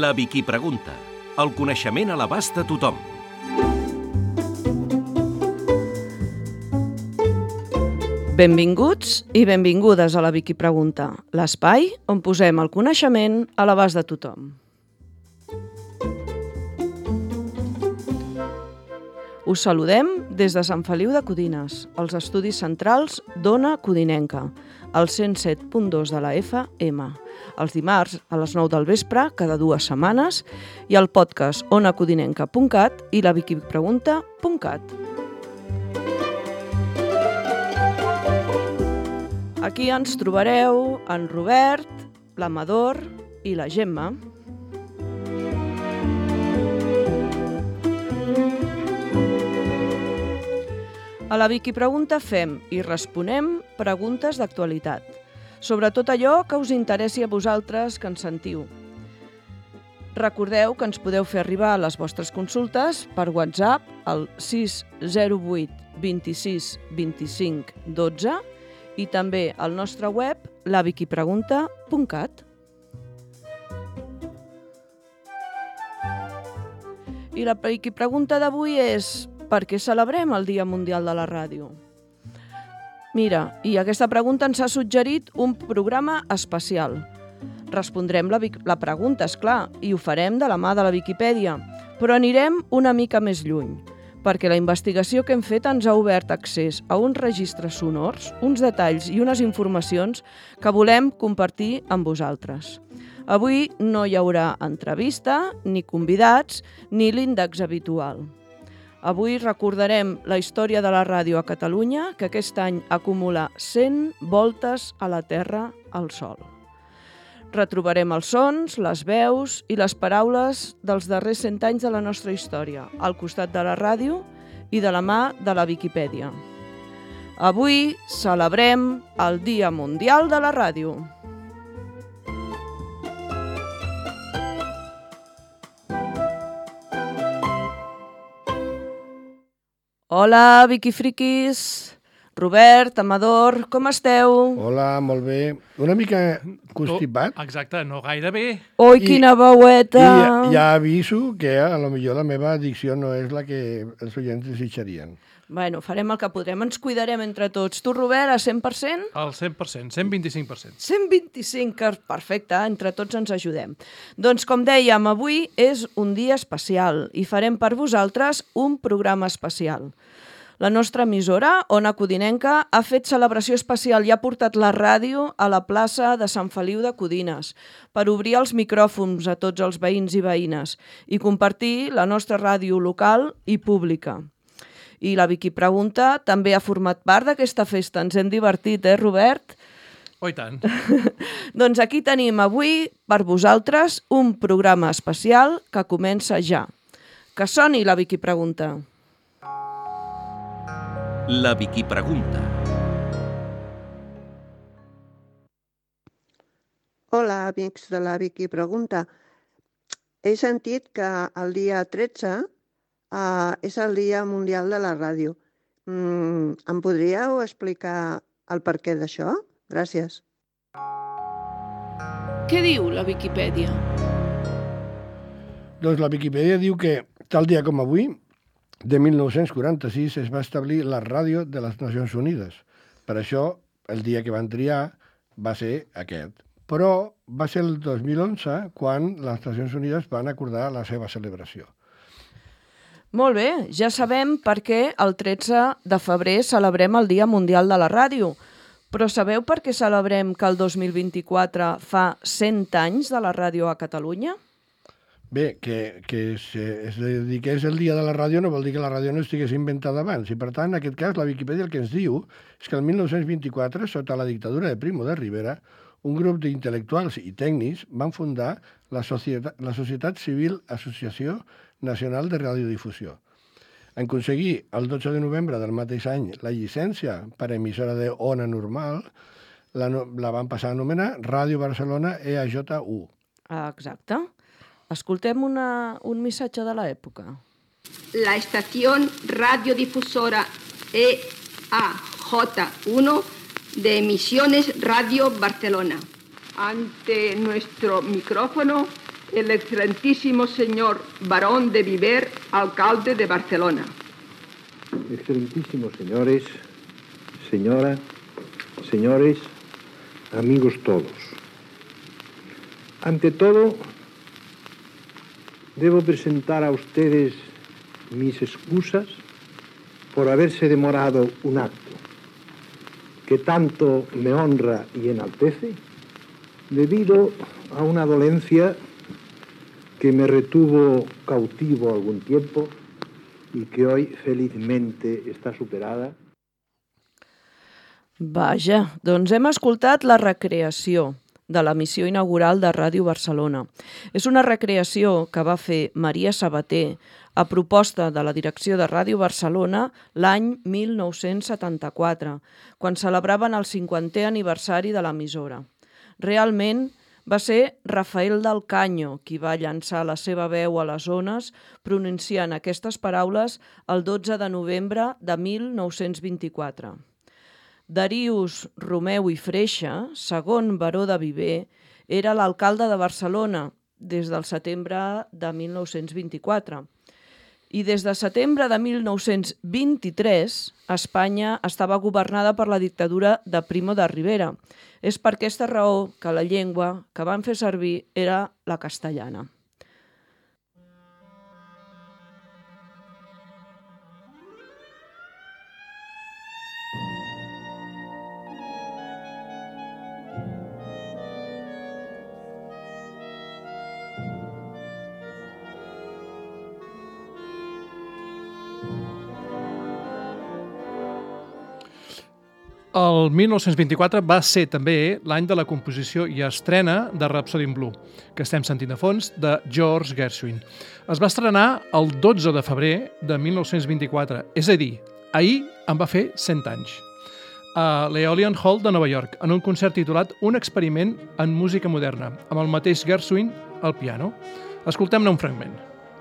La Vicky Pregunta. El coneixement a l'abast de tothom. Benvinguts i benvingudes a la Vicky Pregunta, l'espai on posem el coneixement a l'abast de tothom. Us saludem des de Sant Feliu de Codines, als estudis centrals d'Ona Codinenca, al 107.2 de la FM, els dimarts a les 9 del vespre, cada 2 setmanes, i al podcast onacodinenca.cat i la viquipregunta.cat. Aquí ens trobareu en Robert, l'Amador i la Gemma. A la Vicky Pregunta fem i responem preguntes d'actualitat, sobretot allò que us interessi a vosaltres que ens sentiu. Recordeu que ens podeu fer arribar les vostres consultes per WhatsApp al 608 26 25 12 i també al nostre web laviquipregunta.cat. I la Vicky Pregunta d'avui és: per què celebrem el Dia Mundial de la Ràdio? Mira, i aquesta pregunta ens ha suggerit un programa especial. Respondrem la pregunta, esclar, i ho farem de la mà de la Viquipèdia, però anirem una mica més lluny, perquè la investigació que hem fet ens ha obert accés a uns registres sonors, uns detalls i unes informacions que volem compartir amb vosaltres. Avui no hi haurà entrevista, ni convidats, ni l'índex habitual. Avui recordarem la història de la ràdio a Catalunya, que aquest any acumula 100 voltes a la Terra al Sol. Retrobarem els sons, les veus i les paraules dels darrers 100 anys de la nostra història, al costat de la ràdio i de la mà de la Viquipèdia. Avui celebrem el Dia Mundial de la Ràdio. Hola, Vicky Friquis, Robert, Amador, com esteu? Hola, molt bé. Una mica constipat. Exacte, no gaire bé. Ui, quina veueta! I ja aviso que a lo millor la meva addicció no és la que els oients desitjarien. Bueno, farem el que podrem, ens cuidarem entre tots. Tu, Robert, a 100%? Al 100%, 125%. 125, que perfecte, entre tots ens ajudem. Doncs, com dèiem, avui és un dia especial i farem per vosaltres un programa especial. La nostra emissora, Ona Codinenca, ha fet celebració especial i ha portat la ràdio a la plaça de Sant Feliu de Codines per obrir els micròfons a tots els veïns i veïnes i compartir la nostra ràdio local i pública. I la Vicky Pregunta també ha format part d'aquesta festa. Ens hem divertit, Robert? Oh, i tant. Doncs aquí tenim avui per vosaltres un programa especial que comença ja. Que soni la Vicky Pregunta. La Vicky Pregunta. Hola, amics de la Vicky Pregunta. He sentit que el dia 13 és el Dia Mundial de la Ràdio. Em podríeu explicar el perquè d'això? Gràcies. Què diu la Viquipèdia? Doncs la Viquipèdia diu que tal dia com avui, de 1946, es va establir la ràdio de les Nacions Unides. Per això, el dia que van triar va ser aquest. Però va ser el 2011 quan les Nacions Unides van acordar la seva celebració. Molt bé, ja sabem per què el 13 de febrer celebrem el Dia Mundial de la Ràdio. Però sabeu per què celebrem que el 2024 fa 100 anys de la ràdio a Catalunya? Bé, que es dediqués el dia de la ràdio no vol dir que la ràdio no estigués inventada abans. I per tant, en aquest cas, la Viquipèdia el que ens diu és que el 1924, sota la dictadura de Primo de Rivera, un grup d'intel·lectuals i tècnics van fundar la Societat Civil Associació Nacional de Radiodifusió. En aconseguir el 12 de novembre del mateix any la llicència per a emissora de ona normal, la van passar a anomenar Ràdio Barcelona EAJ1. Exacte. Escoltem un missatge de l'època. La estación radiodifusora EAJ1 de Emisiones Radio Barcelona. Ante nuestro micrófono el excelentísimo señor Barón de Viver, alcalde de Barcelona. Excelentísimos señores, señora, señores, amigos todos. Ante todo, debo presentar a ustedes mis excusas por haberse demorado un acto que tanto me honra y enaltece, debido a una dolencia que me retuvo cautivo algún tiempo y que hoy felizmente està superada. Vaja, doncs hem escoltat la recreació de l'emissió inaugural de Ràdio Barcelona. És una recreació que va fer Maria Sabater a proposta de la direcció de Ràdio Barcelona l'any 1974, quan celebraven el 50è aniversari de l'emissora. Realment, va ser Rafael del Caño qui va llançar la seva veu a les ones pronunciant aquestes paraules el 12 de novembre de 1924. Darius Romeu i Freixa, segon baró de Viver, era l'alcalde de Barcelona des del setembre de 1924. I des de setembre de 1923, Espanya estava governada per la dictadura de Primo de Rivera. És per aquesta raó que la llengua que van fer servir era la castellana. El 1924 va ser també l'any de la composició i estrena de Rhapsody in Blue, que estem sentint a fons, de George Gershwin. Es va estrenar el 12 de febrer de 1924, és a dir, ahir en va fer 100 anys, a l'Aeolian Hall de Nova York, en un concert titulat Un experiment en música moderna, amb el mateix Gershwin al piano. Escoltem-ne un fragment.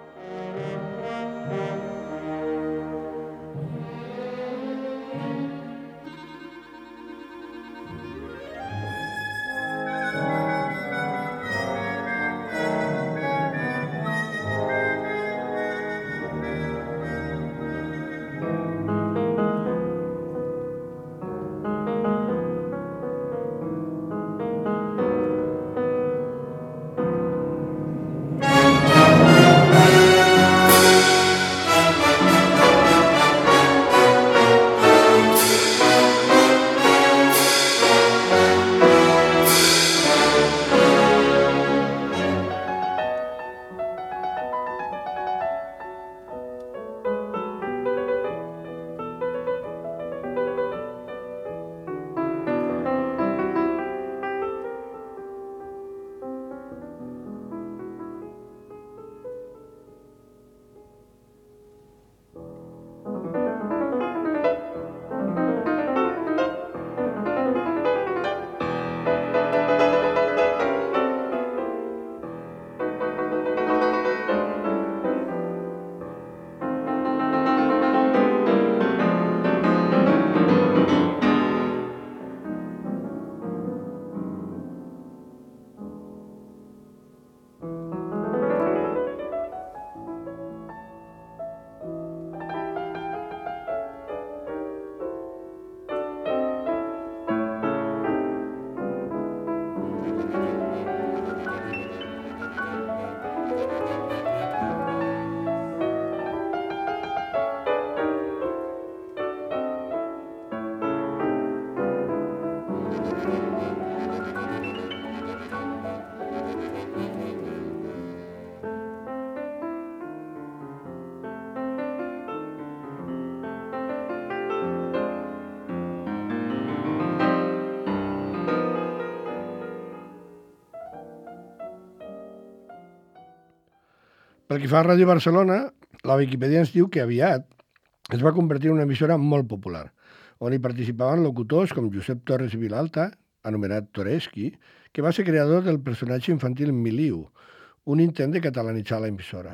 Pel que fa a Ràdio Barcelona, la Viquipèdia ens diu que aviat es va convertir en una emissora molt popular, on hi participaven locutors com Josep Torres i Vilalta, anomenat Toreschi, que va ser creador del personatge infantil Miliu, un intent de catalanitzar la emissora.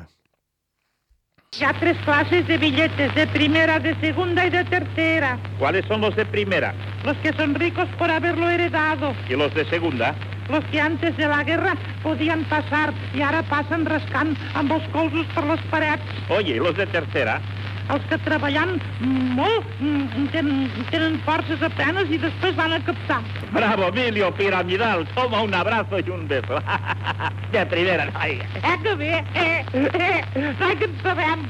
Hi ha 3 clases de billetes, de primera, de segunda y de tercera. ¿Cuáles son los de primera? Los que son ricos por haberlo heredado. ¿Y los de segunda? Los que antes de la guerra podien passar i ara passen rascant amb els colzos per les parets. Oye, los de tercera. Els que treballant molt tenen forces apenas i després van a captar. Bravo, Emilio Piramidal. Toma un abrazo y un beso. De primera, noia. Que bé, no que en sabem.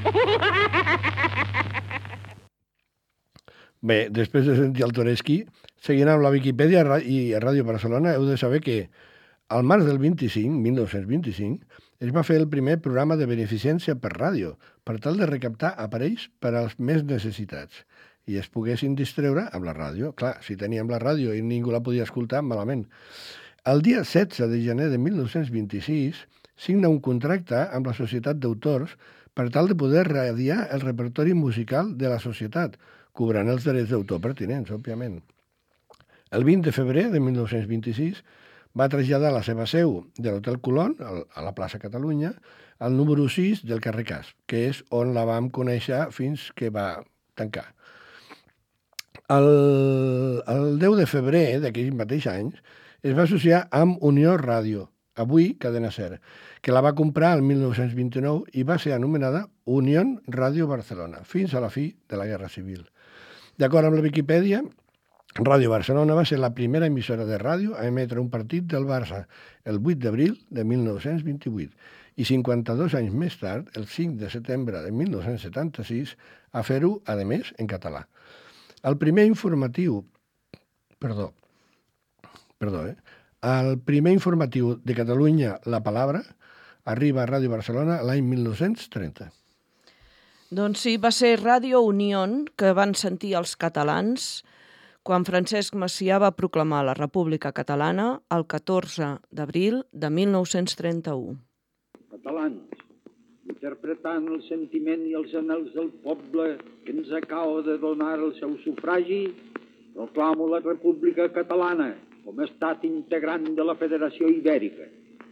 Bé, després de sentir el Toreschi, seguint amb la Viquipèdia i a Ràdio Barcelona, heu de saber que al març del 1925, es va fer el primer programa de beneficència per ràdio, per tal de recaptar aparells per als més necessitats i es poguessin distreure amb la ràdio. Clar, si teníem la ràdio i ningú la podia escoltar, malament. El dia 16 de gener de 1926 signa un contracte amb la Societat d'Autors per tal de poder radiar el repertori musical de la societat, cobrant els drets d'autor pertinents, òbviament. El 20 de febrer de 1926 va traslladar la seva seu de l'Hotel Colón, a la plaça Catalunya, al número 6 del carrer Cas, que és on la vam conèixer fins que va tancar. El 10 de febrer d'aquell mateix any es va associar amb Unió Ràdio, avui Cadena Ser, que la va comprar el 1929 i va ser anomenada Unión Ràdio Barcelona, fins a la fi de la Guerra Civil. D'acord amb la Viquipèdia, Ràdio Barcelona va ser la primera emissora de ràdio a emetre un partit del Barça el 8 d'abril de 1928 i 52 anys més tard, el 5 de setembre de 1976, a fer-ho, a més, en català. El primer informatiu de Catalunya, La Palabra, arriba a Ràdio Barcelona l'any 1930. Doncs sí, va ser Ràdio Unión que van sentir els catalans quan Francesc Macià va proclamar la República Catalana el 14 d'abril de 1931. Catalans, interpretant el sentiment i els anhels del poble que ens acaba de donar el seu sufragi, proclamo la República Catalana com a estat integrant de la Federació Ibèrica.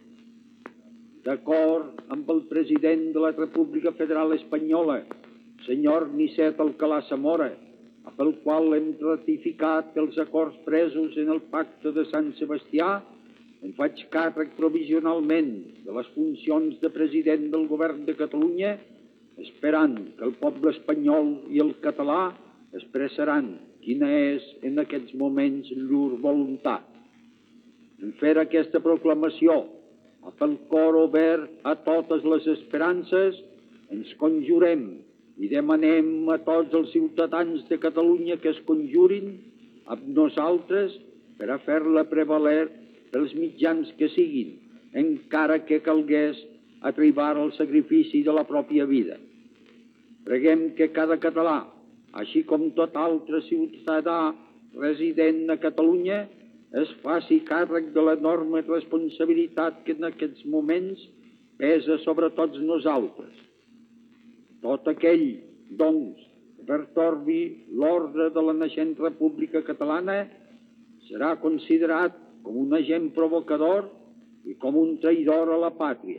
D'acord amb el president de la República Federal Espanyola, senyor Nicet Alcalá Zamora, pel qual hem ratificat els acords presos en el Pacte de Sant Sebastià, em faig càrrec provisionalment de les funcions de president del Govern de Catalunya, esperant que el poble espanyol i el català expressaran quina és en aquests moments llur voluntat. En fer aquesta proclamació, amb el cor obert a totes les esperances, ens conjurem i demanem a tots els ciutadans de Catalunya que es conjurin amb nosaltres per a fer-la prevaler pels mitjans que siguin, encara que calgués arribar al sacrifici de la pròpia vida. Preguem que cada català, així com tot altre ciutadà resident a Catalunya, es faci càrrec de l'enorme responsabilitat que en aquests moments pesa sobre tots nosaltres. Tot aquell, doncs, que pertorbi l'ordre de la naixent República Catalana serà considerat com un agent provocador i com un traïdor a la pàtria.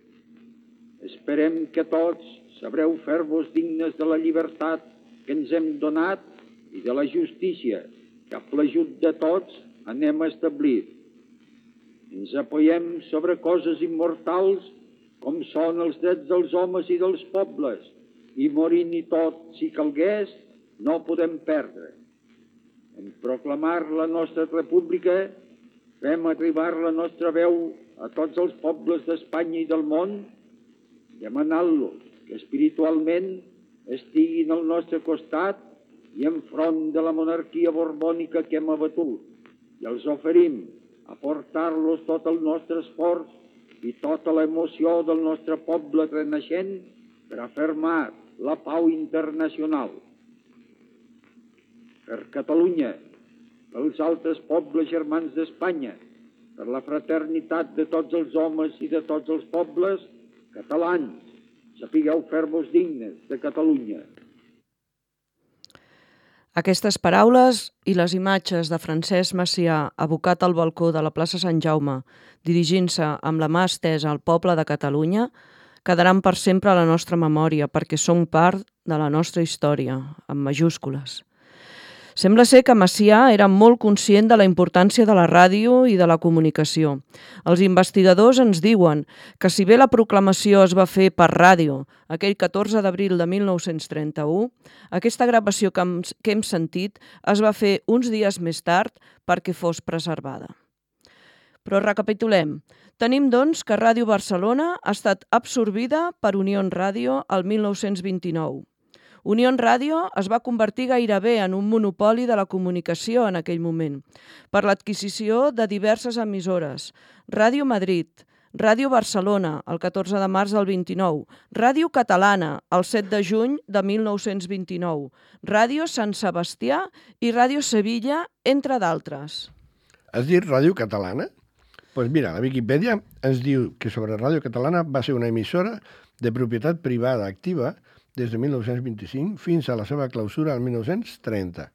Esperem que tots sabreu fer-vos dignes de la llibertat que ens hem donat i de la justícia que amb l'ajut de tots anem a establir. Ens apoyem sobre coses immortals com són els drets dels homes i dels pobles, i morint i tot, si calgués, no podem perdre. En proclamar la nostra república, fem arribar la nostra veu a tots els pobles d'Espanya i del món, demanant-los que espiritualment estiguin al nostre costat i enfront de la monarquia borbònica que hem abatut, i els oferim aportar-los tot el nostre esforç i tota l'emoció del nostre poble renaixent per afermar la pau internacional. Per Catalunya, pels altres pobles germans d'Espanya, per la fraternitat de tots els homes i de tots els pobles catalans, sapigueu fer-vos dignes de Catalunya. Aquestes paraules i les imatges de Francesc Macià abocat al balcó de la plaça Sant Jaume, dirigint-se amb la mà estesa al poble de Catalunya, quedaran per sempre a la nostra memòria perquè són part de la nostra història, amb majúscules. Sembla ser que Macià era molt conscient de la importància de la ràdio i de la comunicació. Els investigadors ens diuen que si bé la proclamació es va fer per ràdio aquell 14 d'abril de 1931, aquesta gravació que hem sentit es va fer uns dies més tard perquè fos preservada. Però recapitulem. Tenim, doncs, que Ràdio Barcelona ha estat absorbida per Unión Ràdio el 1929. Unión Ràdio es va convertir gairebé en un monopoli de la comunicació en aquell moment, per l'adquisició de diverses emissores. Ràdio Madrid, Ràdio Barcelona, el 14 de març del 29, Ràdio Catalana, el 7 de juny de 1929, Ràdio Sant Sebastià i Ràdio Sevilla, entre d'altres. Has dit Ràdio Catalana? Doncs mira, la Viquipèdia ens diu que sobre Ràdio Catalana va ser una emissora de propietat privada activa des de 1925 fins a la seva clausura el 1930.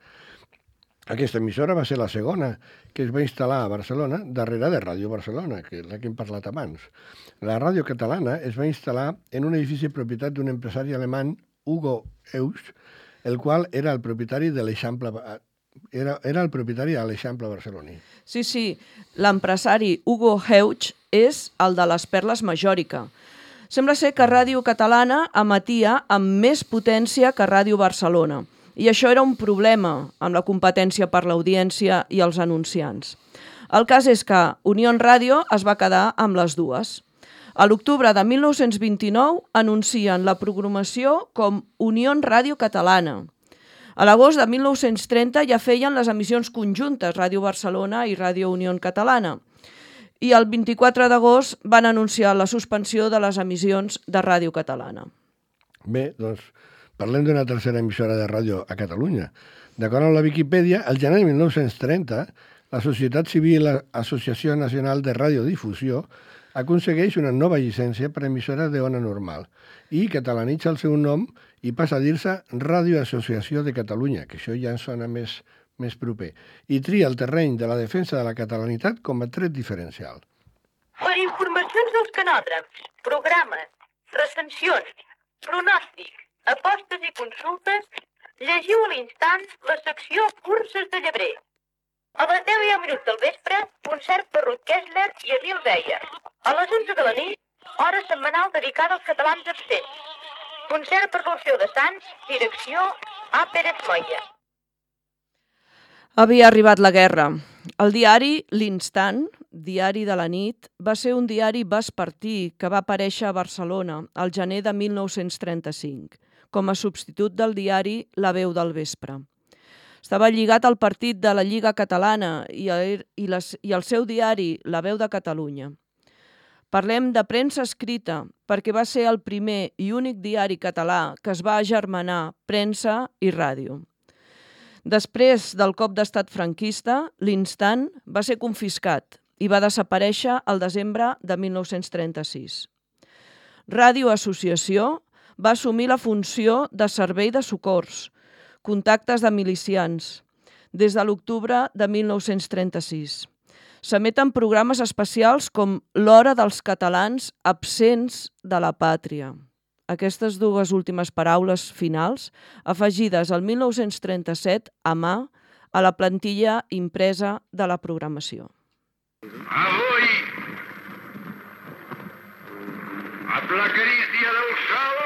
Aquesta emissora va ser la segona que es va instal·lar a Barcelona darrere de Ràdio Barcelona, que és la que hem parlat abans. La Ràdio Catalana es va instal·lar en un edifici propietat d'un empresari alemany, Hugo Heusch, el qual era el propietari de l'Eixample era el propietari de l'Eixample barceloní. Sí, l'empresari Hugo Heusch és el de les Perles Majòrica. Sembla ser que Ràdio Catalana emetia amb més potència que Ràdio Barcelona, i això era un problema amb la competència per l'audiència i els anunciants. El cas és que Unión Ràdio es va quedar amb les dues. A l'octubre de 1929 anuncien la programació com Unión Ràdio Catalana. A l'agost de 1930 ja feien les emissions conjuntes Ràdio Barcelona i Ràdio Unión Catalana. I el 24 d'agost van anunciar la suspensió de les emissions de Ràdio Catalana. Bé, doncs parlem d'una tercera emissora de ràdio a Catalunya. D'acord amb la Viquipèdia, al gener de 1930, la Societat Civil Associació Nacional de Radiodifusió aconsegueix una nova llicència per emissora d'ona normal i catalanitza el seu nom i passa a dir-se Ràdio Associació de Catalunya, que això ja ens sona més proper, i tria el terreny de la defensa de la catalanitat com a tret diferencial. Per informacions dels canòdroms, programes, recensions, pronòstic, apostes i consultes, llegiu a l'instant la secció Curses de Llebrer. A les 10:10 del vespre, concert per Ruth Kessler i Adil Beyer. A les 11 de la nit, hora setmanal dedicada als catalans absents. Concert per l'Orfeu de Sants, direcció A. Pérez Moya. Havia arribat la guerra. El diari L'Instant, diari de la nit, va ser un diari vespertí que va aparèixer a Barcelona el gener de 1935, com a substitut del diari La Veu del Vespre. Estava lligat al partit de la Lliga Catalana i el seu diari La Veu de Catalunya. Parlem de premsa escrita, perquè va ser el primer i únic diari català que es va agermanar premsa i ràdio. Després del cop d'estat franquista, l'Instant va ser confiscat i va desaparèixer el desembre de 1936. Ràdio Associació va assumir la funció de servei de socors, contactes de milicians, des de l'octubre de 1936. S'emeten programes especials com l'Hora dels catalans absents de la pàtria. Aquestes dues últimes paraules finals, afegides al 1937 a mà a la plantilla impresa de la programació. Avui, amb la carícia del sol,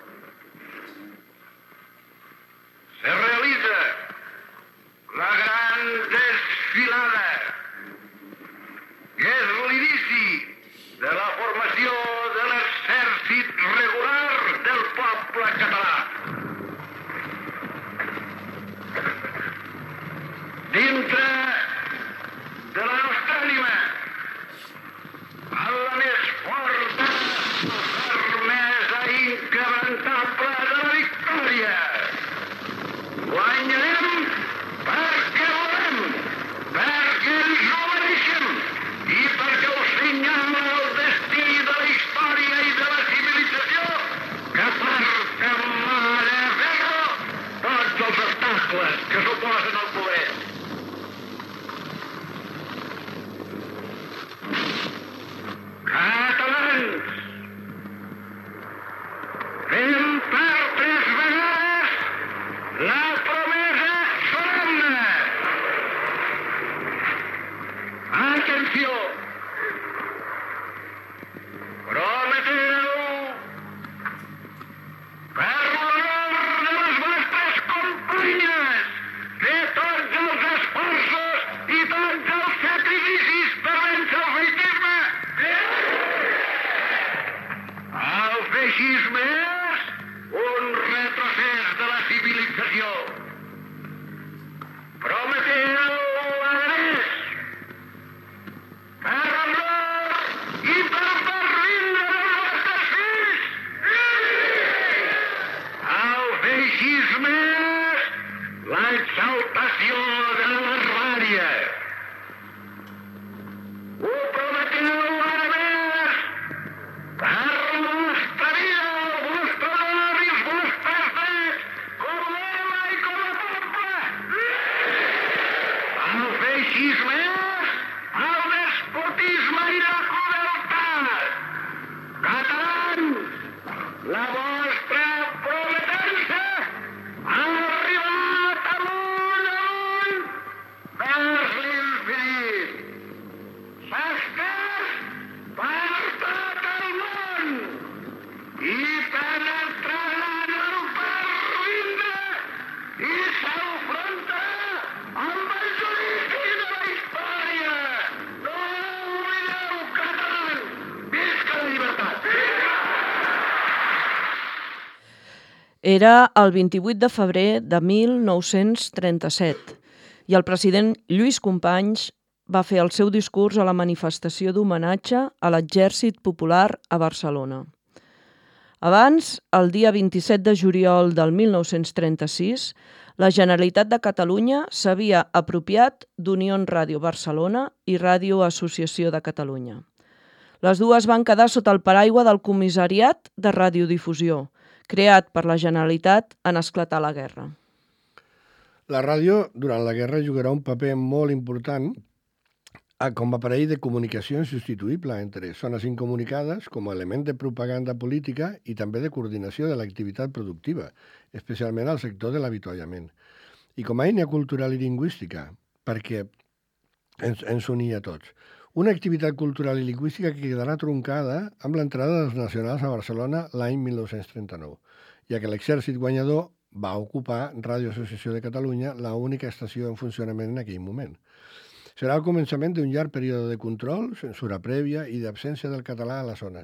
se realitza la gran desfilada, que és l'inici de la formació de l'exèrcit regular del poble català. Dintre de la nostra ànima, amb la més forta fermesa inquebrantable de la victòria, guanyarem perquè volem, perquè Atenció. Prometeu per l'honor de les vostres companyes, de tots els esforços i tots els sacrificis per vèncer el feixisme. El feixisme és un retrocés de la civilització. Prometeu, a més, per l'honor i per pervindre dels vostres fills. El feixisme és l'exaltació de la barbàrie. Ho prometeu, a més, per la vostra vida, el vostre honor i els vostres drets, com l'home i com a poble. El feixisme és el despotisme i la crueltat. Catalans, la vostra prometença ha arribat amunt vers l'infinit. S'ha estès per tot el món i penetrant el pervindre i s'enfronta amb el judici de la història. No oblideu, catalans! Visca la llibertat! Era el 28 de febrer de 1937 i el president Lluís Companys va fer el seu discurs a la manifestació d'homenatge a l'Exèrcit Popular a Barcelona. Abans, el dia 27 de juliol del 1936, la Generalitat de Catalunya s'havia apropiat d'Unió Ràdio Barcelona i Ràdio Associació de Catalunya. Les dues van quedar sota el paraigua del Comissariat de Radiodifusió, creat per la Generalitat en esclatar la guerra. La ràdio, durant la guerra, jugarà un paper molt important com a aparell de comunicació insubstituïble entre zones incomunicades com a element de propaganda política i també de coordinació de l'activitat productiva, especialment al sector de l'avituallament. I com a eina cultural i lingüística, perquè ens unia a tots. Una activitat cultural i lingüística que quedarà troncada amb l'entrada dels nacionals a Barcelona l'any 1939, ja que l'exèrcit guanyador va ocupar Ràdio Associació de Catalunya, l'única estació en funcionament en aquell moment. Serà el començament d'un llarg període de control, censura prèvia i d'absència del català a les zones.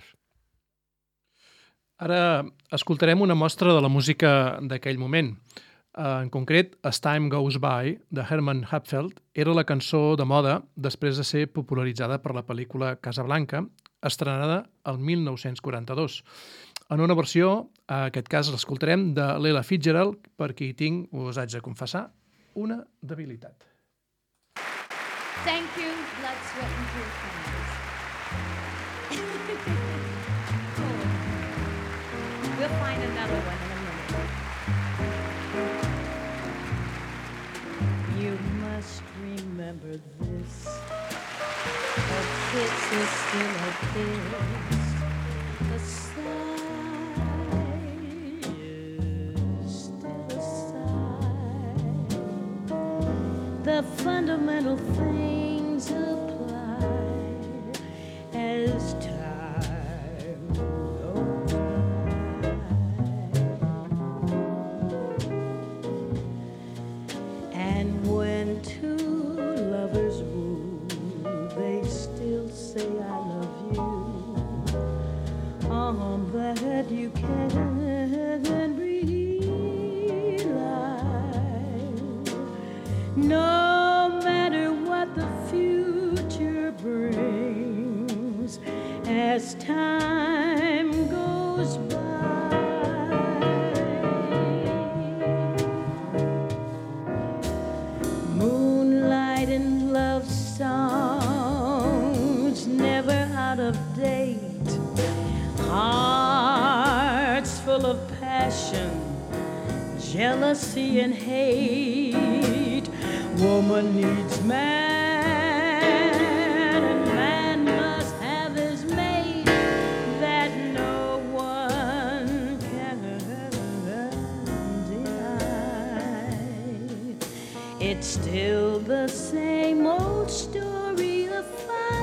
Ara escoltarem una mostra de la música d'aquell moment. En concret, As Time Goes By, de Hermann Hapfeld, era la cançó de moda després de ser popularitzada per la pel·lícula Casablanca, estrenada el 1942. En una versió, en aquest cas l'escoltarem, de l'Ella Fitzgerald, per qui tinc, us haig de confessar, una debilitat. Thank you, blood, sweat, and tears. We'll find another one in a minute. You must remember this. A kiss is still a kiss. A sigh is still a sigh. The fundamental things apply as time goes by. And when two lovers woo, they still say I love you. But you can't realize, no matter what the future brings, as time goes by. Moonlight and love songs, never out of date. Hearts full of passion, jealousy and hate. Woman needs man, and man must have his mate, that no one can deny. It's still the same old story of fire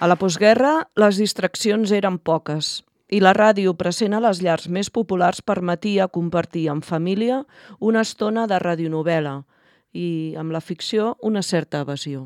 A la postguerra, les distraccions eren poques i la ràdio present a les llars més populars permetia compartir en família una estona de radionovel·la i, amb la ficció, una certa evasió.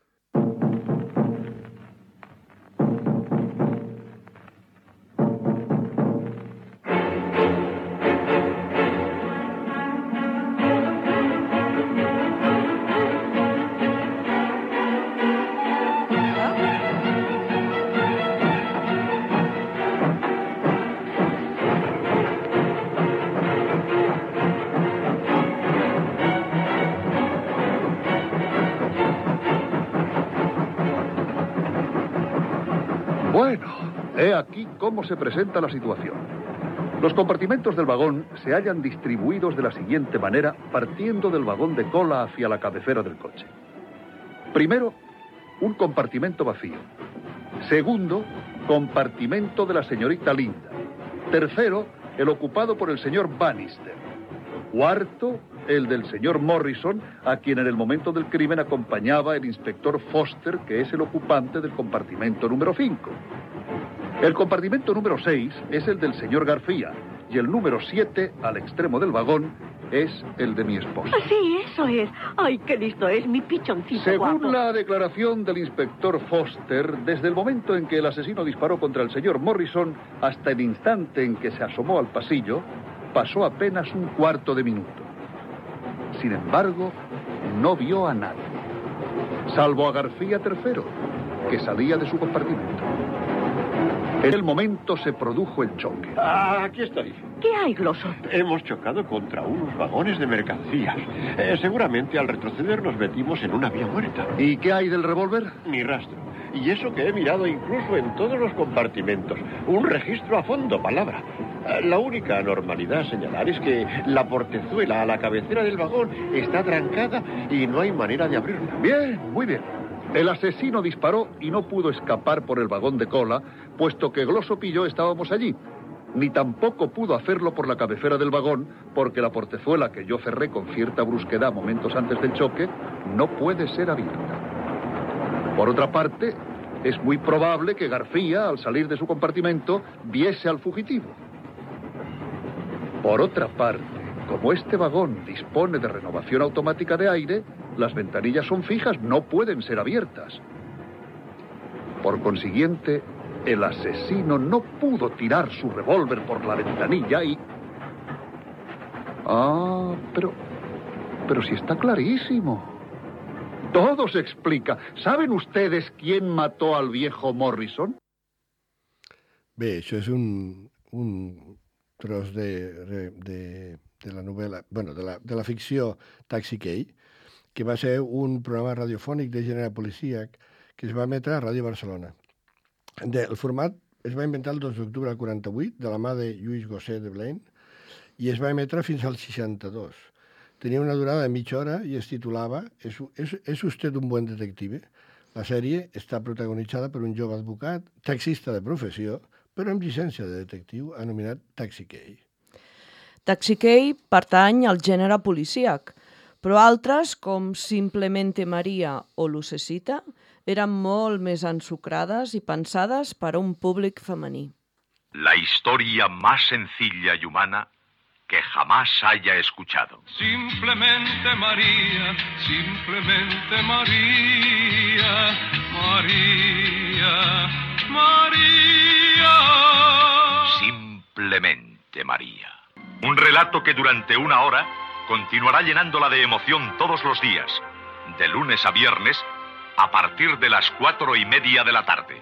Bueno, he aquí cómo se presenta la situación. Los compartimentos del vagón se hallan distribuidos de la siguiente manera, partiendo del vagón de cola hacia la cabecera del coche. Primero, un compartimento vacío. Segundo, compartimento de la señorita Linda. Tercero, el ocupado por el señor Bannister. Cuarto, el del señor Morrison, a quien en el momento del crimen acompañaba el inspector Foster, que es el ocupante del compartimento número 5. El compartimento número 6 es el del señor García, y el número 7, al extremo del vagón, es el de mi esposa. Sí, eso es. Ay, qué listo es mi pichoncito Según guapo. la declaración del inspector Foster, desde el momento en que el asesino disparó contra el señor Morrison hasta el instante en que se asomó al pasillo, pasó apenas un cuarto de minuto. Sin embargo, no vio a nadie, salvo a García III, que salía de su compartimento. En el momento se produjo el choque. Aquí estoy. ¿Qué hay, Gloso? Hemos chocado contra unos vagones de mercancías. Seguramente al retroceder nos metimos en una vía muerta. ¿Y qué hay del revólver? Ni rastro. Y eso que he mirado incluso en todos los compartimentos. Un registro a fondo, palabra. La única anormalidad a señalar es que la portezuela a la cabecera del vagón está trancada y no hay manera de abrirla. Bien, muy bien. El asesino disparó y no pudo escapar por el vagón de cola, puesto que Glossop y yo estábamos allí. Ni tampoco pudo hacerlo por la cabecera del vagón, porque la portezuela que yo cerré con cierta brusquedad momentos antes del choque no puede ser abierta. Por otra parte, es muy probable que García, al salir de su compartimento, viese al fugitivo. Por otra parte, como este vagón dispone de renovación automática de aire, las ventanillas son fijas, no pueden ser abiertas. Por consiguiente, el asesino no pudo tirar su revólver por la ventanilla y... Pero si está clarísimo. Todo se explica. ¿Saben ustedes quién mató al viejo Morrison? Bé, això és un tros de la novel·la, bueno, de la ficció Taxi Key, que va ser un programa radiofònic de gènere policíac que es va emetre a Ràdio Barcelona. El format es va inventar el 2 d'octubre del 48, de la mà de Lluís Gosset de Blaine, i es va emetre fins al 62. Tenia una durada de mitja hora i es titulava ¿Es usted un buen detective? La sèrie està protagonitzada per un jove advocat, taxista de professió, però amb llicència de detectiu, anomenat Taxi Key. Taxi Key pertany al gènere policíac, però altres, com Simplemente Maria o Lucecita, eren molt més ensucrades i pensades per a un públic femení. La historia más sencilla y humana que jamás haya escuchado. Simplemente María, simplemente María, María, María. Simplemente María. Un relato que durante una hora continuará llenándola de emoción todos los días, de lunes a viernes, a partir de las 4:30 de la tarde.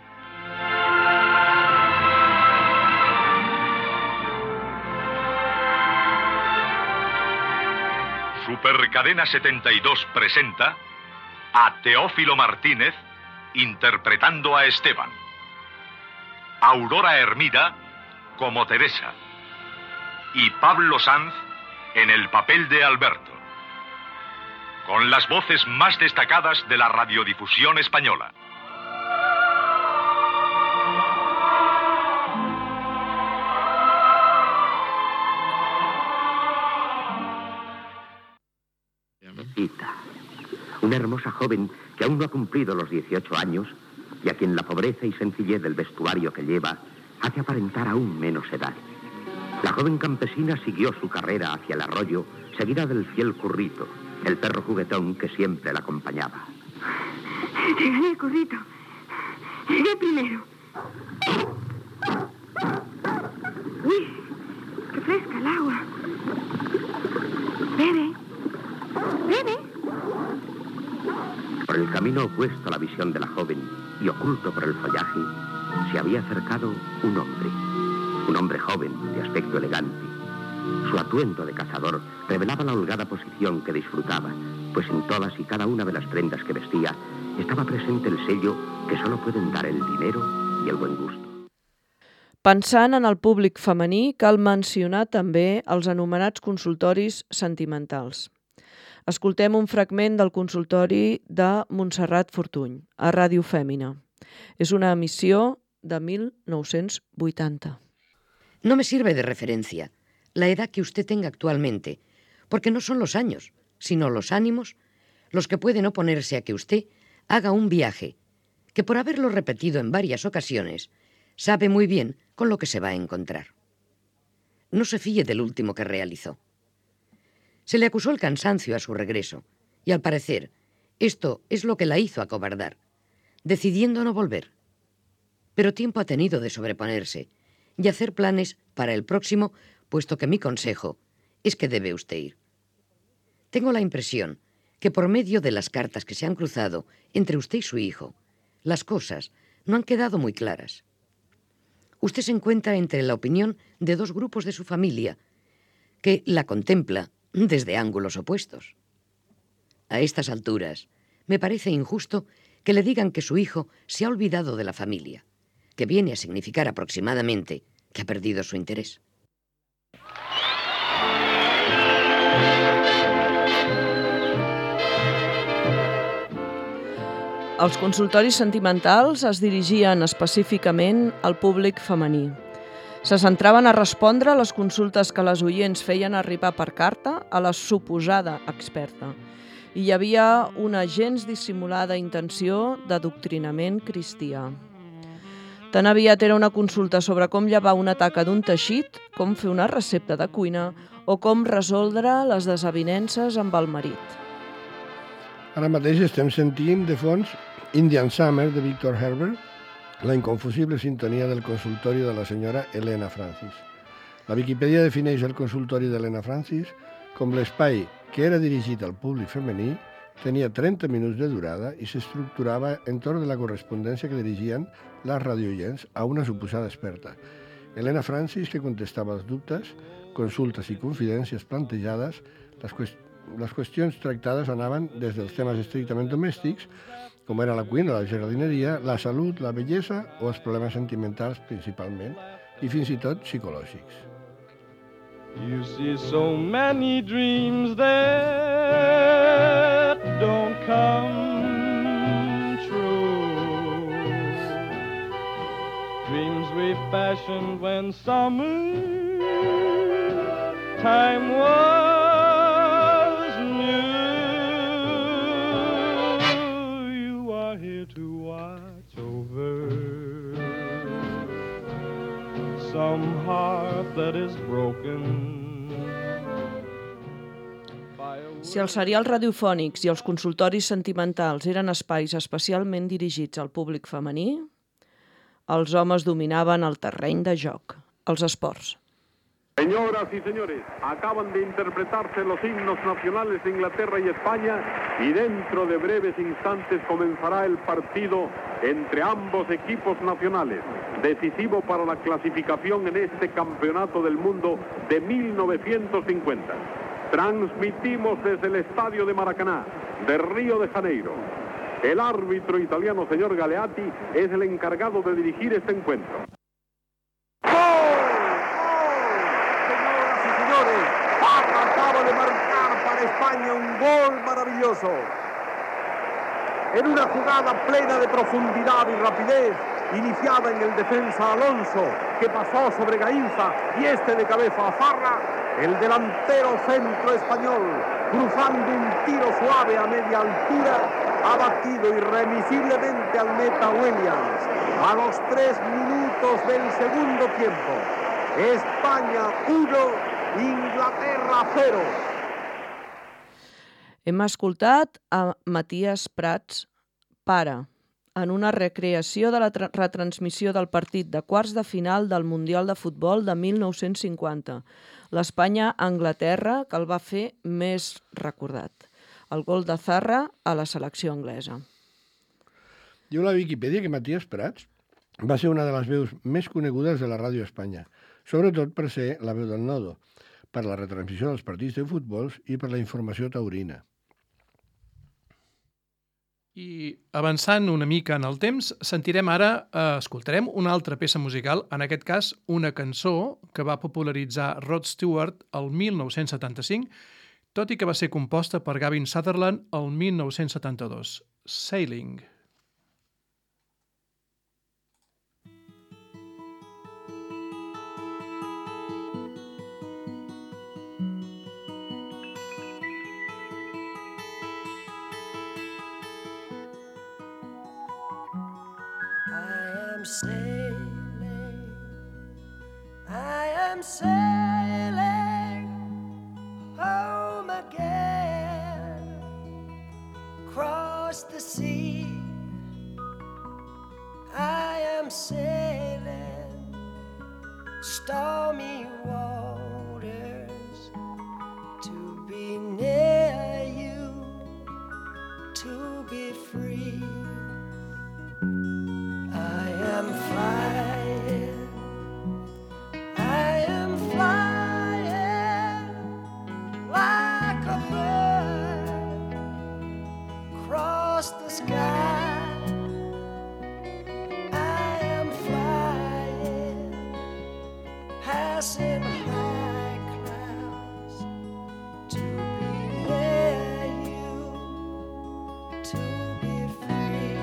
Supercadena 72 presenta a Teófilo Martínez interpretando a Esteban, Aurora Hermida como Teresa y Pablo Sanz en el papel de Alberto, con las voces más destacadas de la radiodifusión española. Ita, una hermosa joven que aún no ha cumplido los 18 años, y a quien la pobreza y sencillez del vestuario que lleva hace aparentar aún menos edad. La joven campesina siguió su carrera hacia el arroyo, seguida del fiel Currito, el perro juguetón que siempre la acompañaba. Te gané, Currito. Llegué primero. Uy, qué fresca el agua. Bebe. Bebe. Por el camino opuesto a la visión de la joven y oculto por el follaje, se había acercado un hombre joven, de aspecto elegante. Su atuendo de cazador revelaba la holgada posición que disfrutaba, pues en todas y cada una de las prendas que vestía estava present el sello que solo pueden dar el dinero i el buen gusto. Pensant en el públic femení, cal mencionar també els anomenats consultoris sentimentals. Escoltem un fragment del consultori de Montserrat Fortuny, a Ràdio Fèmina. És una emissió de 1980. No me sirve de referencia la edad que usted tenga actualmente, porque no son los años, sino los ánimos los que pueden oponerse a que usted haga un viaje que, por haberlo repetido en varias ocasiones, sabe muy bien con lo que se va a encontrar. No se fíe del último que realizó. Se le acusó el cansancio a su regreso, y al parecer, esto es lo que la hizo acobardar, decidiendo no volver. Pero tiempo ha tenido de sobreponerse y hacer planes para el próximo, puesto que mi consejo es que debe usted ir. Tengo la impresión que por medio de las cartas que se han cruzado entre usted y su hijo, las cosas no han quedado muy claras. Usted se encuentra entre la opinión de dos grupos de su familia que la contempla desde ángulos opuestos. A estas alturas, me parece injusto que le digan que su hijo se ha olvidado de la familia, que viene a significar aproximadamente que ha perdido su interés. Els consultoris sentimentals es dirigien específicament al públic femení. Se centraven a respondre a les consultes que les oients feien arribar per carta a la suposada experta. I hi havia una gens dissimulada intenció d'adoctrinament cristià. Tan aviat era una consulta sobre com llevar una taca d'un teixit, com fer una recepta de cuina o com resoldre les desavinences amb el marit. Ara mateix estem sentint de fons Indian Summer de Victor Herbert, la inconfusible sintonia del consultori de la senyora Helena Francis. La Viquipèdia defineix el consultori d'Helena Francis com l'espai que era dirigit al públic femení, tenia 30 minuts de durada i s'estructurava entorn de la correspondència que dirigien les radioients a una suposada experta. Helena Francis, que contestava els dubtes, consultes i confidències plantejades, les qüestions tractades anaven des dels temes estrictament domèstics, com era la cuina, la jardineria, la salut, la bellesa o els problemes sentimentals principalment, i fins i tot psicològics. You see so many dreams that don't come true. Dreams we fashioned when summer time was new. You are here to watch over some heart that is broken. Si els serials radiofònics i els consultoris sentimentals eren espais especialment dirigits al públic femení, els homes dominaven el terreny de joc, els esports. Señoras y señores, acaban de interpretarse los himnos nacionales de Inglaterra y España y dentro de breves instantes comenzará el partido entre ambos equipos nacionales, decisivo para la clasificación en este Campeonato del Mundo de 1950. Transmitimos desde el Estadio de Maracaná, de Río de Janeiro. El árbitro italiano, señor Galeatti, es el encargado de dirigir este encuentro. Acaba de marcar para España un gol maravilloso. En una jugada plena de profundidad y rapidez, iniciada en el defensa Alonso, que pasó sobre Gainza y este de cabeza a Farra, el delantero centro español cruzando un tiro suave a media altura, ha batido irremisiblemente al meta Williams. A los 3 minutos del segundo tiempo, España 1, Inglaterra 0. Hem escoltat a Matías Prats, pare, en una recreació de la retransmissió del partit de quarts de final del Mundial de Futbol de 1950, l'Espanya-Anglaterra, que el va fer més recordat. El gol de Zarra a la selecció anglesa. Diu la Viquipèdia que Matías Prats va ser una de les veus més conegudes de la ràdio a Espanya, sobretot per ser la veu del Nodo, per la retransmissió dels partits de futbol i per la informació taurina. I avançant una mica en el temps, sentirem ara, escoltarem una altra peça musical, en aquest cas una cançó que va popularitzar Rod Stewart el 1975, tot i que va ser composta per Gavin Sutherland el 1972, Sailing. I am sailing home again, across the sea. I am sailing stormy waters to be near you, to be free. I am flying, I am flying like a bird across the sky. I am flying, passing high clouds to be near you, to be free.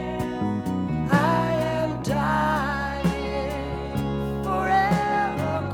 Forever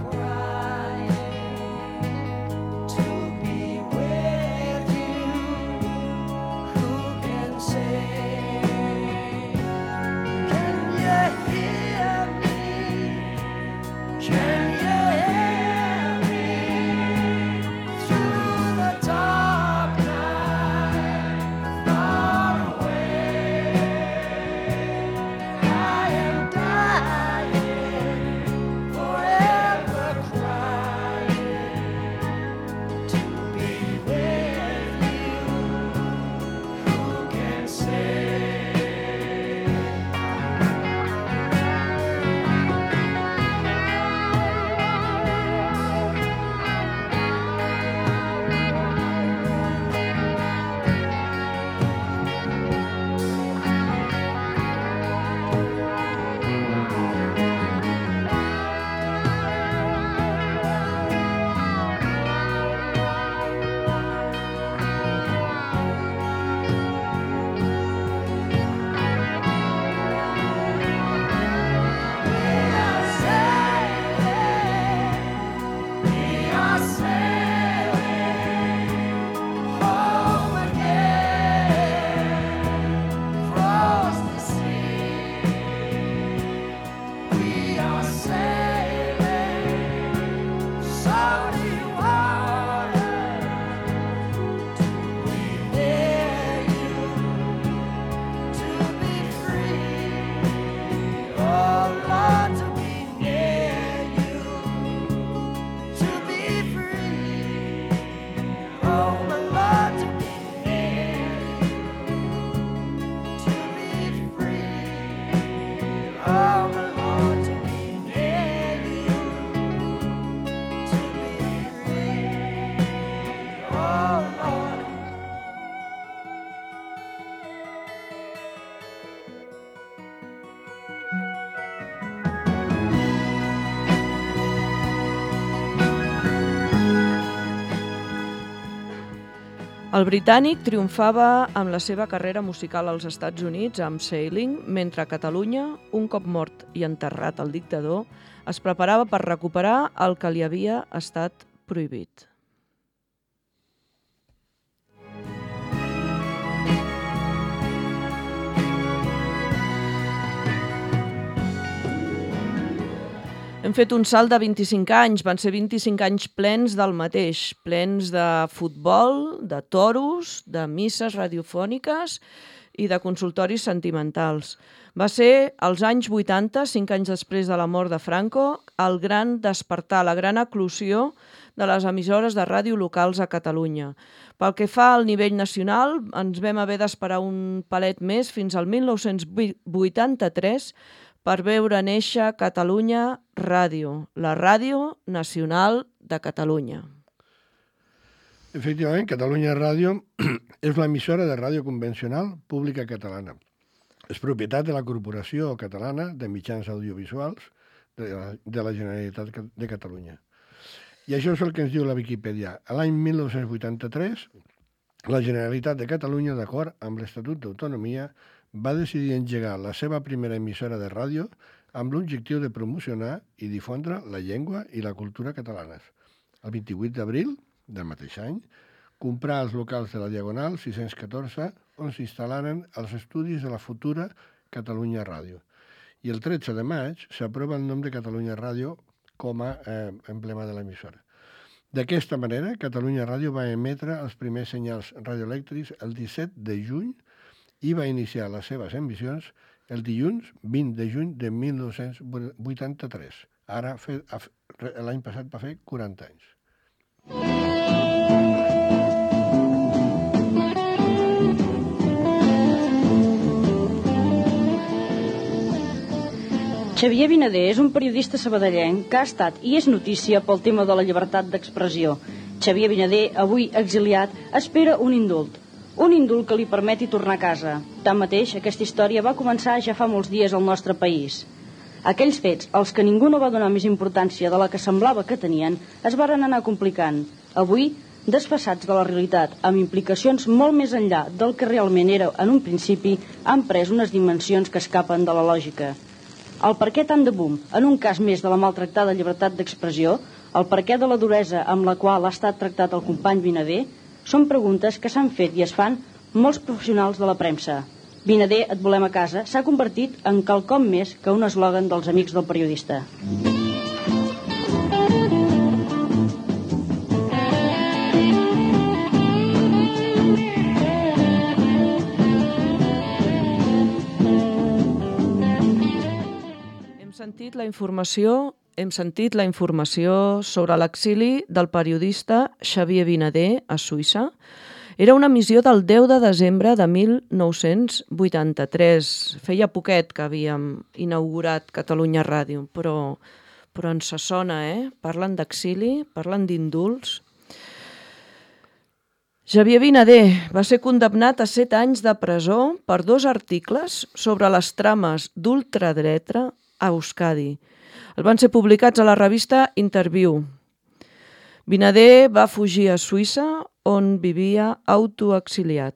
El britànic triomfava amb la seva carrera musical als Estats Units amb Sailing, mentre a Catalunya, un cop mort i enterrat el dictador, es preparava per recuperar el que li havia estat prohibit. Hem fet un salt de 25 anys, van ser 25 anys plens del mateix, plens de futbol, de toros, de misses radiofòniques i de consultoris sentimentals. Va ser als anys 80, 5 anys després de la mort de Franco, el gran despertar, la gran eclosió de les emissores de ràdio locals a Catalunya. Pel que fa al nivell nacional, ens vam haver d'esperar un palet més fins al 1983 per veure néixer Catalunya Ràdio, la Ràdio Nacional de Catalunya. Efectivament, Catalunya Ràdio és l'emissora de ràdio convencional pública catalana. És propietat de la Corporació Catalana de Mitjans Audiovisuals de la Generalitat de Catalunya. I això és el que ens diu la Viquipèdia. A l'any 1983, la Generalitat de Catalunya, d'acord amb l'Estatut d'Autonomia, va decidir engegar la seva primera emissora de ràdio amb l'objectiu de promocionar i difondre la llengua i la cultura catalanes. El 28 d'abril del mateix any, comprar els locals de la Diagonal 614, on s'instal·laren els estudis de la futura Catalunya Ràdio. I el 13 de maig s'aprova el nom de Catalunya Ràdio com a emblema de l'emissora. D'aquesta manera, Catalunya Ràdio va emetre els primers senyals radioelèctrics el 17 de juny i va iniciar les seves emissions el dilluns 20 de juny de 1983. Ara, l'any passat va fer 40 anys. Xavier Vinader és un periodista sabadellenc que ha estat i és notícia pel tema de la llibertat d'expressió. Xavier Vinader, avui exiliat, espera un indult. Un indult que li permeti tornar a casa. Tanmateix, aquesta història va començar ja fa molts dies al nostre país. Aquells fets, als que ningú no va donar més importància de la que semblava que tenien, es varen anar complicant. Avui, desfassats de la realitat, amb implicacions molt més enllà del que realment era en un principi, han pres unes dimensions que escapen de la lògica. El per què tant de boom, en un cas més de la maltractada llibertat d'expressió, el per què de la duresa amb la qual ha estat tractat el company Vinader, són preguntes que s'han fet i es fan molts professionals de la premsa. Vinader, et volem a casa, s'ha convertit en quelcom més que un eslògan dels amics del periodista. Hem sentit la informació sobre l'exili del periodista Xavier Vinader a Suïssa. Era una emissió del 10 de desembre de 1983. Feia poquet que havíem inaugurat Catalunya Ràdio, però ens sona, Parlen d'exili, parlen d'indults. Xavier Vinader va ser condemnat a 7 anys de presó per 2 articles sobre les trames d'ultradreta a Euskadi. Els van ser publicats a la revista Interview. Vinader va fugir a Suïssa, on vivia autoexiliat.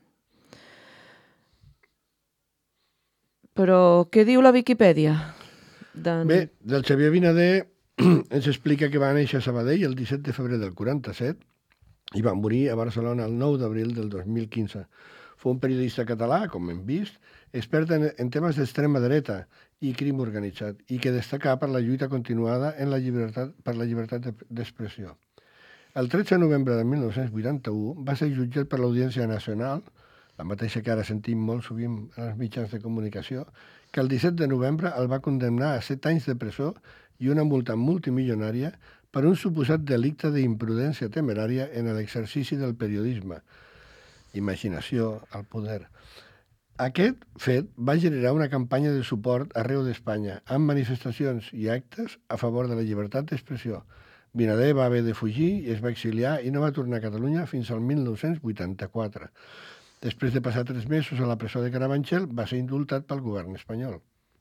Però què diu la Viquipèdia? Bé, del Xavier Vinader ens explica que va néixer a Sabadell el 17 de febrer del 47 i va morir a Barcelona el 9 d'abril del 2015. Fou un periodista català, com hem vist, expert en temes d'extrema dreta i crim organitzat, i que destacà per la lluita continuada per la llibertat d'expressió. El 13 de novembre de 1981 va ser jutjat per l'Audiència Nacional, la mateixa que ara sentim molt sovint en els mitjans de comunicació, que el 17 de novembre el va condemnar a 7 anys de presó i una multa multimilionària per un suposat delicte d'imprudència temerària en l'exercici del periodisme. Imaginació al poder. Aquest fet va generar una campanya de suport arreu d'Espanya, amb manifestacions i actes a favor de la llibertat d'expressió. Vinader va haver de fugir i es va exiliar i no va tornar a Catalunya fins al 1984. Després de passar 3 mesos a la presó de Carabanchel, va ser indultat pel govern espanyol.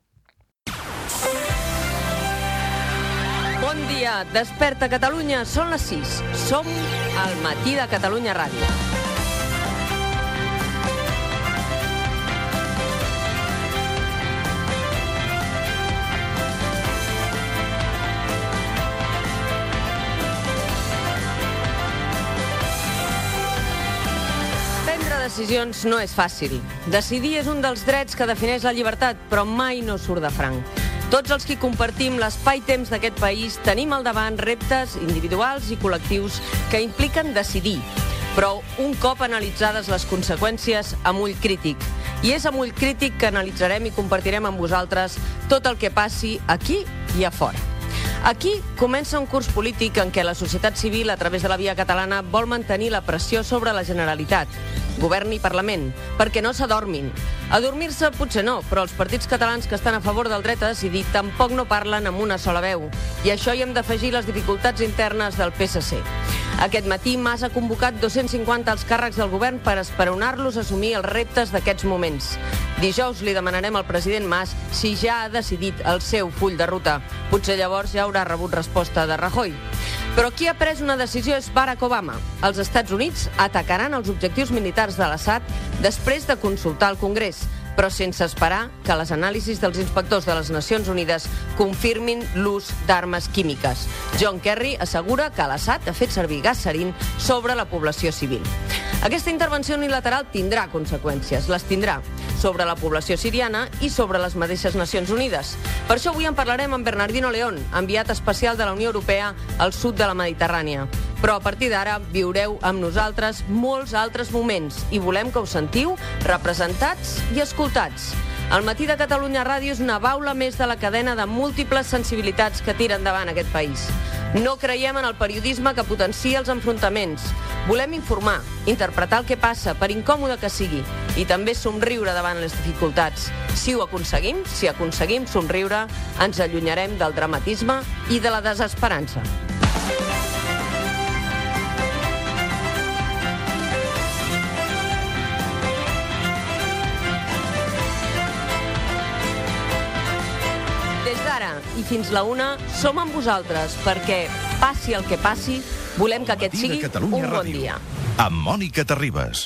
Bon dia, desperta Catalunya, són les 6. Som al Matí de Catalunya Ràdio. decisions no és fàcil. Decidir és un dels drets que defineix la llibertat, però mai no surt de franc. Tots els que compartim l'espai-temps d'aquest país tenim al davant reptes individuals i col·lectius que impliquen decidir, però un cop analitzades les conseqüències amb ull crític. I és amb ull crític que analitzarem i compartirem amb vosaltres tot el que passi aquí i a fora. Aquí comença un curs polític en què la societat civil, a través de la via catalana, vol mantenir la pressió sobre la Generalitat, govern i Parlament, perquè no s'adormin. Adormir-se potser no, però els partits catalans que estan a favor del dret a decidir tampoc no parlen amb una sola veu. I a això hi hem d'afegir les dificultats internes del PSC. Aquest matí Mas ha convocat 250 alts càrrecs del govern per esperonar-los a assumir els reptes d'aquests moments. Dijous li demanarem al president Mas si ja ha decidit el seu full de ruta. Potser llavors ja haurà rebut resposta de Rajoy. Però qui ha pres una decisió és Barack Obama. Els Estats Units atacaran els objectius militars de l'Assad després de consultar el Congrés, però sense esperar que les anàlisis dels inspectors de les Nacions Unides confirmin l'ús d'armes químiques. John Kerry assegura que l'Assad ha fet servir gas sarin sobre la població civil. Aquesta intervenció unilateral tindrà conseqüències, les tindrà sobre la població siriana i sobre les mateixes Nacions Unides. Per això avui en parlarem amb Bernardino León, enviat especial de la Unió Europea al sud de la Mediterrània. Però a partir d'ara viureu amb nosaltres molts altres moments i volem que us sentiu representats i escoltats. El Matí de Catalunya Ràdio és una baula més de la cadena de múltiples sensibilitats que tira endavant aquest país. No creiem en el periodisme que potencia els enfrontaments. Volem informar, interpretar el que passa, per incòmode que sigui, i també somriure davant les dificultats. Si ho aconseguim, si aconseguim somriure, ens allunyarem del dramatisme i de la desesperança. I fins la 1 som amb vosaltres perquè, passi el que passi, volem que aquest sigui un bon dia. Amb Mònica Terribas.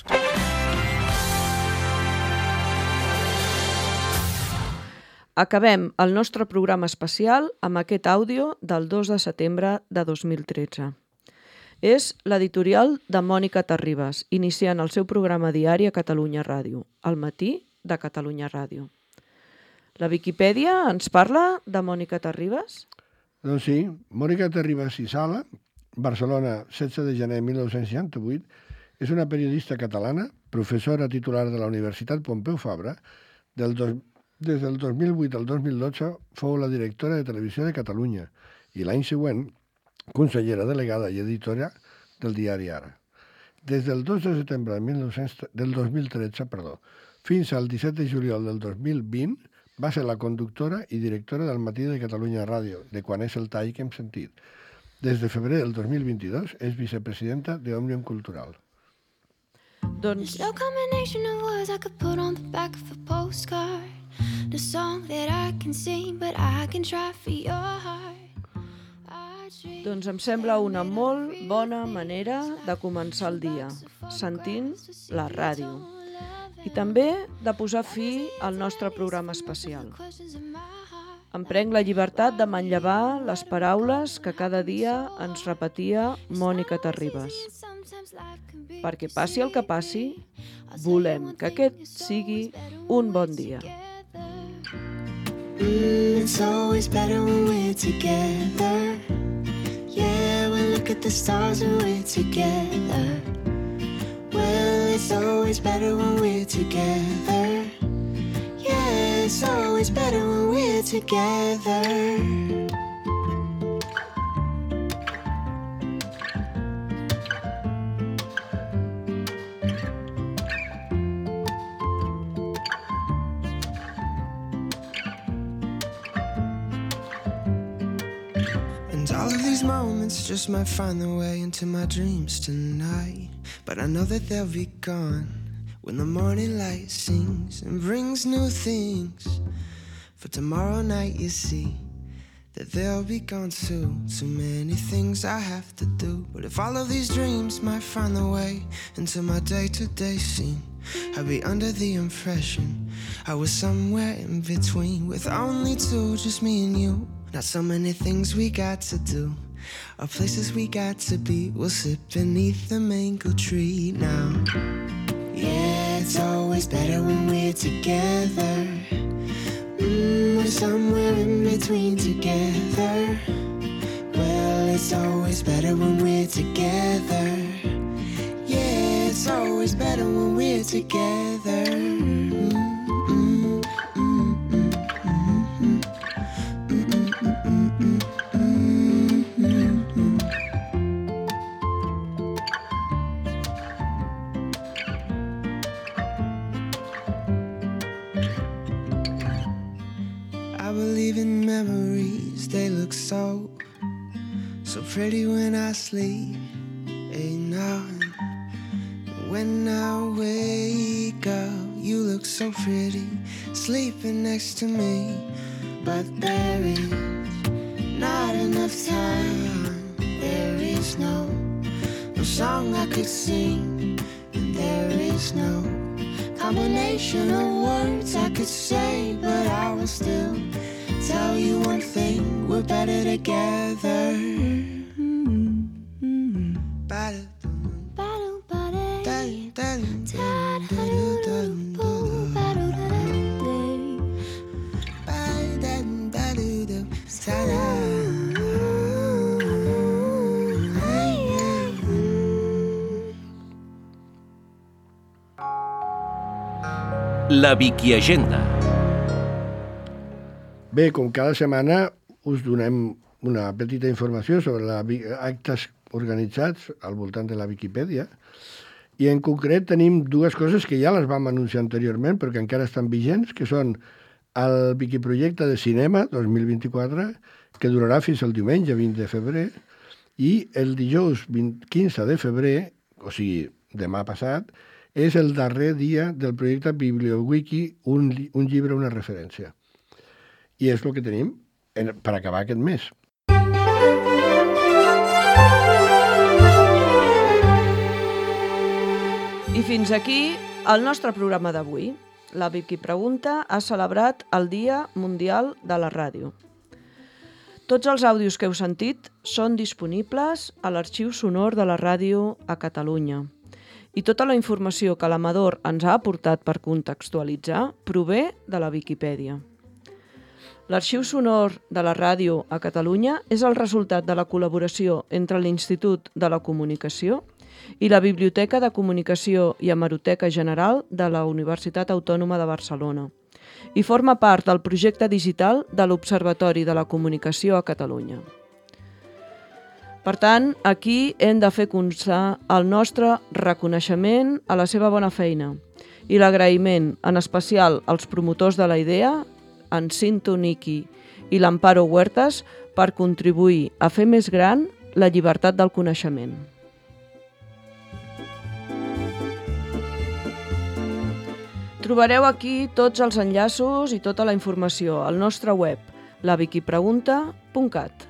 Acabem el nostre programa especial amb aquest àudio del 2 de setembre de 2013. És l'editorial de Mònica Terribas, iniciant el seu programa diari a Catalunya Ràdio, al Matí de Catalunya Ràdio. La Viquipèdia ens parla de Mònica Terribas? Doncs sí, Mònica Terribas i Sala, Barcelona, 16 de gener de 1968, és una periodista catalana, professora titular de la Universitat Pompeu Fabra. Des del 2008 al 2012 fou la directora de Televisió de Catalunya i l'any següent consellera delegada i editora del diari Ara. Des del 2 de setembre del 2013 fins al 17 de juliol del 2020 va ser la conductora i directora del Matí de Catalunya Ràdio, de quan és el tall que hem sentit. Des de febrer del 2022 és vicepresidenta d'Òmnium Cultural. Doncs... Doncs em sembla una molt bona manera de començar el dia, sentint la ràdio. I també de posar fi al nostre programa especial. Em prenc la llibertat de manllevar les paraules que cada dia ens repetia Mònica Terribas. Perquè passi el que passi, volem que aquest sigui un bon dia. It's always better when we're together. Yeah, we look at the stars when we're together. Well, it's always better when we're together. Yeah, it's always better when we're together. And all of these moments just might find their way into my dreams tonight. But I know that they'll be gone when the morning light sings and brings new things. For tomorrow night you see that they'll be gone soon. Too many things I have to do. But if all of these dreams might find their way into my day-to-day scene, I'd be under the impression I was somewhere in between, with only two, just me and you. Not so many things we got to do, or places we got to be. We'll sit beneath the mango tree now. Yeah. it's always better when we're together. We're somewhere in between together. Well, it's always better when we're together. Yeah, it's always better when we're together. I believe in memories, they look so pretty when I sleep. Hey, now when I wake up, you look so pretty, sleeping next to me. But there is not enough time. There is no song I could sing, and there is no combination of words I could say. But I will still tell you one thing: we're better together. La Viquiagenda. Bé, com cada setmana us donem una petita informació sobre actes organitzats al voltant de la Viquipèdia, i en concret tenim dues coses que ja les vam anunciar anteriorment però que encara estan vigents, que són el Viquiprojecte de Cinema 2024, que durarà fins al diumenge 20 de febrer, i el dijous 15 de febrer, o sigui, demà passat, és el darrer dia del projecte BiblioWiki, un llibre, una referència. I és el que tenim per acabar aquest mes. I fins aquí el nostre programa d'avui. La Viquipregunta ha celebrat el Dia Mundial de la Ràdio. Tots els àudios que heu sentit són disponibles a l'Arxiu Sonor de la Ràdio a Catalunya. I tota la informació que l'Amador ens ha aportat per contextualitzar prové de la Viquipèdia. L'Arxiu Sonor de la Ràdio a Catalunya és el resultat de la col·laboració entre l'Institut de la Comunicació i la Biblioteca de Comunicació i Hemeroteca General de la Universitat Autònoma de Barcelona i forma part del projecte digital de l'Observatori de la Comunicació a Catalunya. Per tant, aquí hem de fer constar el nostre reconeixement a la seva bona feina i l'agraïment, en especial als promotors de la idea, en Cinto Niki i l'Amparo Huertas, per contribuir a fer més gran la llibertat del coneixement. Trobareu aquí tots els enllaços i tota la informació al nostre web, laviquipregunta.cat.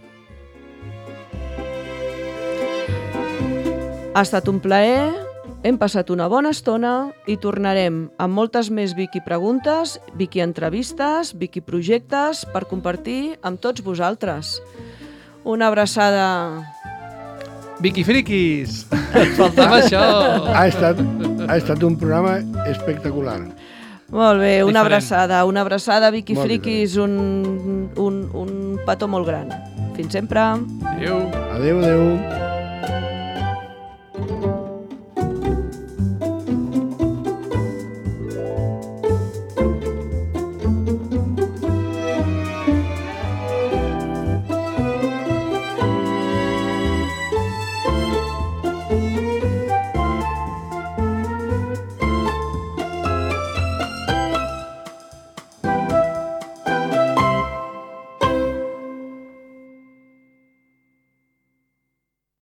Ha estat un plaer, hem passat una bona estona i tornarem amb moltes més Viquipreguntes, Viquientrevistes, Viquiprojectes per compartir amb tots vosaltres. Una abraçada. Viquifriquis! Et faltava això! Ha estat un programa espectacular. Molt bé, una abraçada, Viquifriquis, un petó molt gran. Fins sempre. Adéu. Adéu.